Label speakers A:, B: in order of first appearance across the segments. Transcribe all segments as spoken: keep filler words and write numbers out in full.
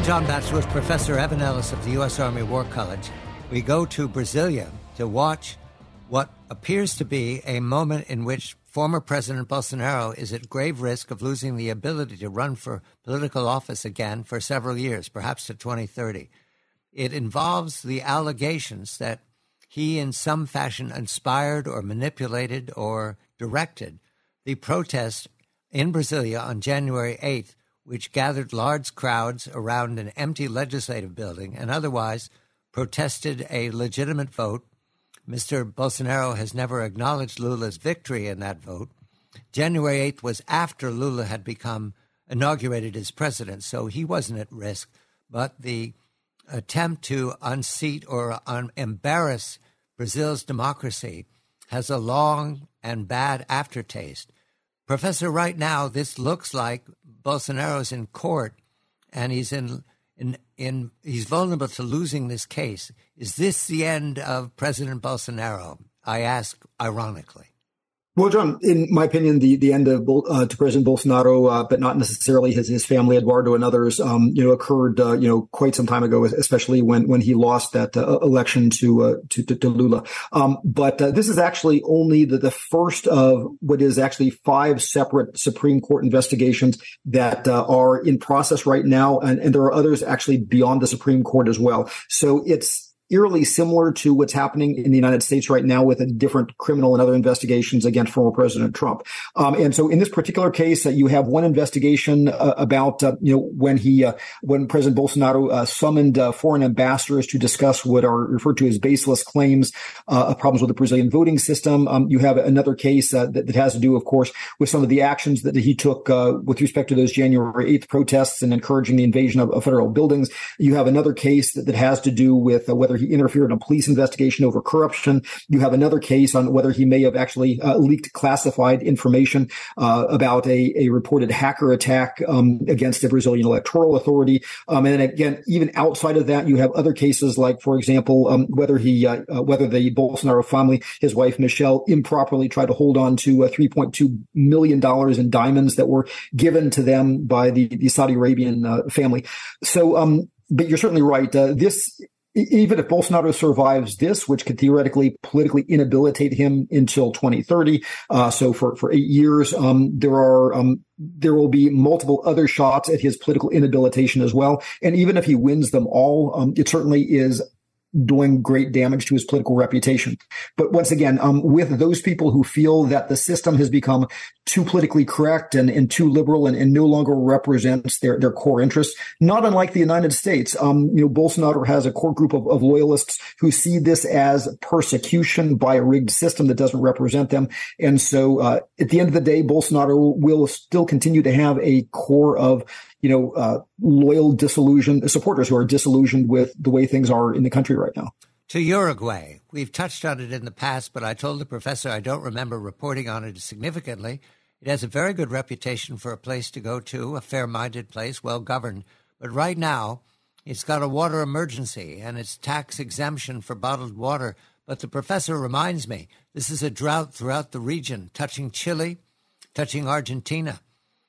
A: John Batchelor with Professor Evan Ellis of the U S Army War College. We go to Brasilia to watch what appears to be a moment in which former President Bolsonaro is at grave risk of losing the ability to run for political office again for several years, perhaps to twenty thirty. It involves the allegations that he in some fashion inspired or manipulated or directed the protest in Brasilia on January eighth, which gathered large crowds around an empty legislative building and otherwise protested a legitimate vote. Mister Bolsonaro has never acknowledged Lula's victory in that vote. January eighth was after Lula had become inaugurated as president, so he wasn't at risk. But the attempt to unseat or un- embarrass Brazil's democracy has a long and bad aftertaste. Professor, right now, this looks like Bolsonaro's in court, and he's in, in, in, he's vulnerable to losing this case. Is this the end of President Bolsonaro? I ask ironically.
B: Well, John, in my opinion, the, the end of uh, to President Bolsonaro, uh, but not necessarily his, his family, Eduardo and others, um, you know, occurred, uh, you know, quite some time ago, especially when, when he lost that uh, election to, uh, to, to, to Lula. Um, but uh, this is actually only the, the first of what is actually five separate Supreme Court investigations that uh, are in process right now. And, and there are others actually beyond the Supreme Court as well. So it's eerily similar to what's happening in the United States right now with a different criminal and other investigations against former President Trump. Um, and so in this particular case, uh, you have one investigation uh, about, uh, you know, when he, uh, when President Bolsonaro uh, summoned uh, foreign ambassadors to discuss what are referred to as baseless claims uh, of problems with the Brazilian voting system. Um, you have another case uh, that, that has to do, of course, with some of the actions that he took uh, with respect to those January eighth protests and encouraging the invasion of, of federal buildings. You have another case that, that has to do with uh, whether he interfered in a police investigation over corruption. You have another case on whether he may have actually uh, leaked classified information uh, about a, a reported hacker attack um, against the Brazilian Electoral Authority. Um, and then again, even outside of that, you have other cases like, for example, um, whether he, uh, uh, whether the Bolsonaro family, his wife Michelle, improperly tried to hold on to uh, three point two million dollars in diamonds that were given to them by the, the Saudi Arabian uh, family. So, um, but you're certainly right. Uh, this. Even if Bolsonaro survives this, which could theoretically politically inhabilitate him until twenty thirty, uh, so for, for eight years, um, there are, um, there will be multiple other shots at his political inhabilitation as well. And even if he wins them all, um, it certainly is doing great damage to his political reputation. But once again, um, with those people who feel that the system has become too politically correct and, and too liberal and, and no longer represents their, their core interests, not unlike the United States, um, you know, Bolsonaro has a core group of, of loyalists who see this as persecution by a rigged system that doesn't represent them. And so, uh, at the end of the day, Bolsonaro will still continue to have a core of, you know, uh, loyal, disillusioned supporters who are disillusioned with the way things are in the country right now.
A: To Uruguay. We've touched on it in the past, but I told the professor I don't remember reporting on it significantly. It has a very good reputation for a place to go to, a fair-minded place, well-governed. But right now, it's got a water emergency, and it's tax exemption for bottled water. But the professor reminds me, this is a drought throughout the region, touching Chile, touching Argentina.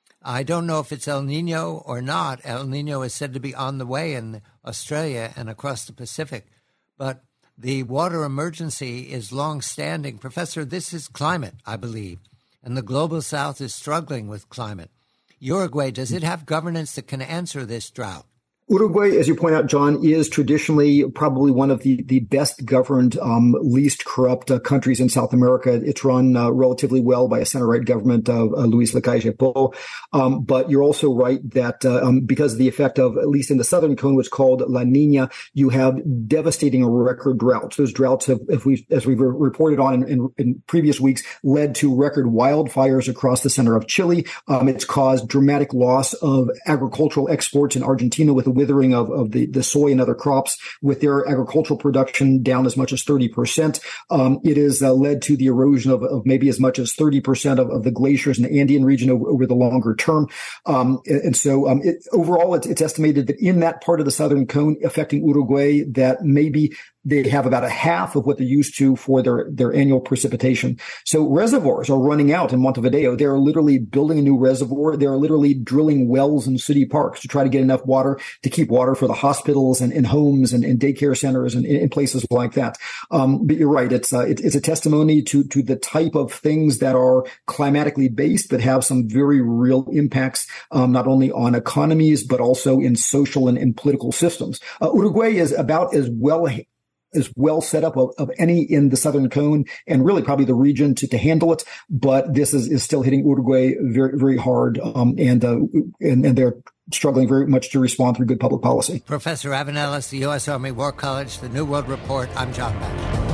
A: I don't know if it's El Nino or not. El Nino is said to be on the way in Australia and across the Pacific. But the water emergency is long-standing. Professor, this is climate, I believe, and the global south is struggling with climate. Uruguay, does it have governance that can answer this drought?
B: Uruguay, as you point out, John, is traditionally probably one of the, the best governed, um, least corrupt uh, countries in South America. It's run uh, relatively well by a center-right government of uh, Luis Lacalle Pou. Um, but you're also right that uh, um, because of the effect of, at least in the southern cone, what's called La Nina, you have devastating record droughts. Those droughts have, if we, as we've reported on in, in, in previous weeks, led to record wildfires across the center of Chile. Um, it's caused dramatic loss of agricultural exports in Argentina with the withering of, of the, the soy and other crops, with their agricultural production down as much as thirty percent. Um, it has uh, led to the erosion of, of maybe as much as thirty percent of, of the glaciers in the Andean region over, over the longer term. Um, and, and so um, it, overall, it's, it's estimated that in that part of the southern cone affecting Uruguay, that maybe they have about a half of what they're used to for their, their annual precipitation. So reservoirs are running out in Montevideo. They're literally building a new reservoir. They're literally drilling wells in city parks to try to get enough water to keep water for the hospitals and, and homes and, and daycare centers and, and places like that. Um, but you're right. It's uh, it, it's a testimony to to the type of things that are climatically based, but have some very real impacts, um, not only on economies, but also in social and, and political systems. Uh, Uruguay is about as well as well set up of, of any in the Southern Cone, and really probably the region to, to handle it. But this is, is still hitting Uruguay very, very hard. Um, and, uh, and, and they're struggling very much to respond through good public policy.
A: Professor Evan Ellis, the U S Army War College, the New World Report. I'm John Batchelor.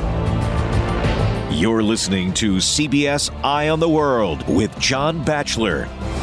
C: You're listening to C B S Eye on the World with John Batchelor.